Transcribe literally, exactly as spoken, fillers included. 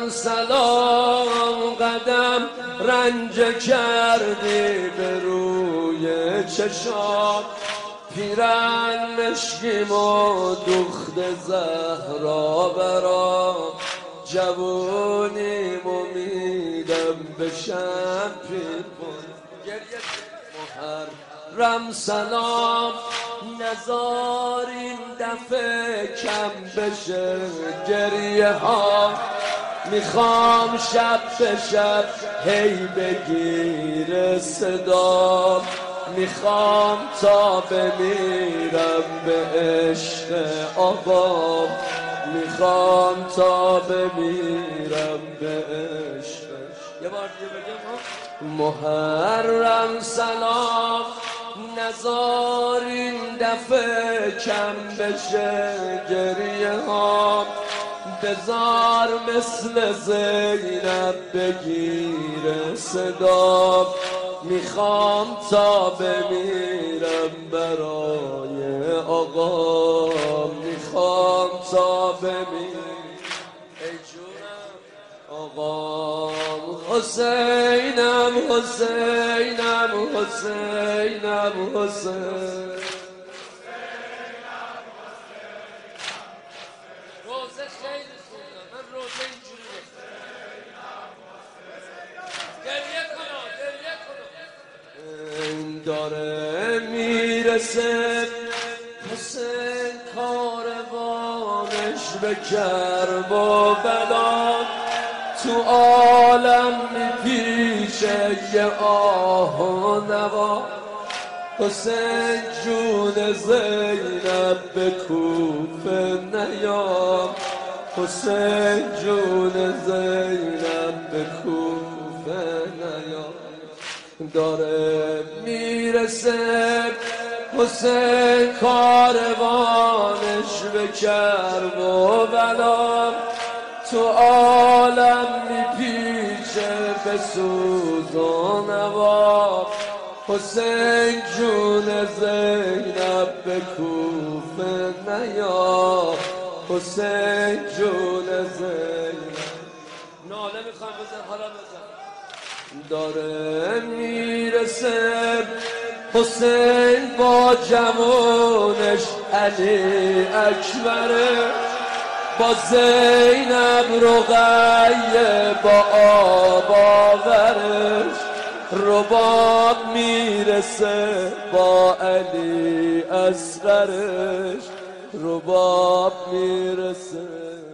سلام قدم رنج کردی به روی چشام پیرن مشکیم و دخت زهرا برام جوونیم امیدم بشم پیرپون محرم سلام نزار این دفعه کم بشه گریه ها میخوام شب به شب هی بگیر صدا میخوام تا بمیرم به عشق آقا میخوام تا بمیرم به عشق یه بار دیگه بگم محرم سلام نزار این دفعه کم بشه گریه ها بزار مثل زینب بگیر صدا میخوام تا بمیرم برای آقا میخوام تا بمیرم ای جونم آقا حسینم حسینم حسینم حسین روزه خیلی خوندم من روزه اینجوری گریه کنم گریه کنم داره میرسه حسین کاروانش به کرب و بلا تو عالم میپیشه یه آه و نوا حسین جون زینب به کوفه نیام حسین جون زینب به کوفه نیام داره میرسه حسین کاروانش به کرب و بلا تو عالم میپیچه به سوز و نوا حسین جون زینب به کوفه نیا حسین جون زینب ناله میخوام بزن حالا بزن داره میرسه حسین با جوانش علی اکبره با زینب رقیه با آب آورش رباب میرسه با علی اصغرش رباب میرسه